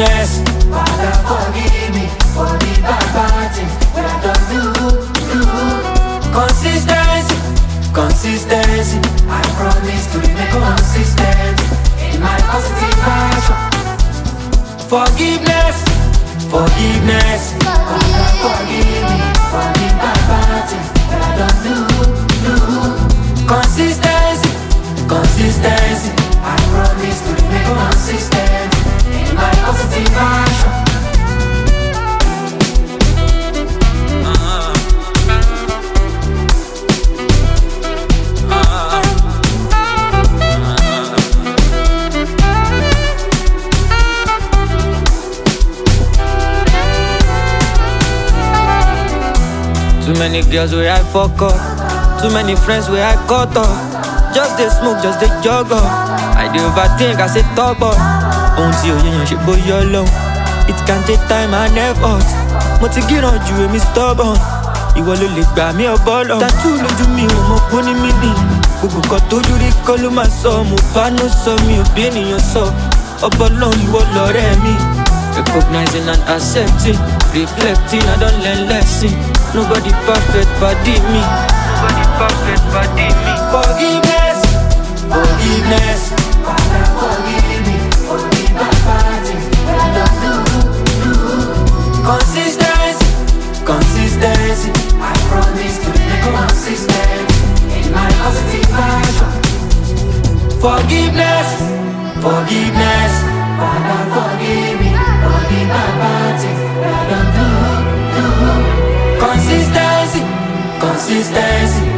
Forgiveness. Father, forgive me for the bad things that I don't do. Consistency. Consistency. I promise to remain consistent in my positive action. Forgiveness. Forgiveness. Father, forgive me for the bad things that I don't do. Consistency. Consistency. I promise to remain consistent in my positive action. Too many girls where I fuck up. Too many friends where I cut off. Just they smoke, just they jog up. I do overthink, I say talk boy. Ohun tí òye yàn ṣe bóyá lóhùn. It can take time and effort. Mo ti gíràn ju èmi stubborn. Ìwọ ló lè gbà mí ọbọ̀ lọ. Tattoo lójú mi ò mọ̀ pé ó ní mímì. Gbogbo kan tójú rí kọ́ ló máa sọ. Mo bá no sọ mi ò bí ènìyàn sọ. Ọbọ̀ lọ́hùn ìwọ lọ̀rẹ́ mi. Recognizing and accepting, reflecting, I don't learn lesson. Nobody perfect, body me. Nobody perfect, body me. Forgiveness, forgiveness. Father, forgive me for the bad things that I don't do. Consistency, consistency. I promise to be consistent in my positive action. Forgiveness, forgiveness. Father, forgive me for the bad things that I don't do. Consistency, consistency.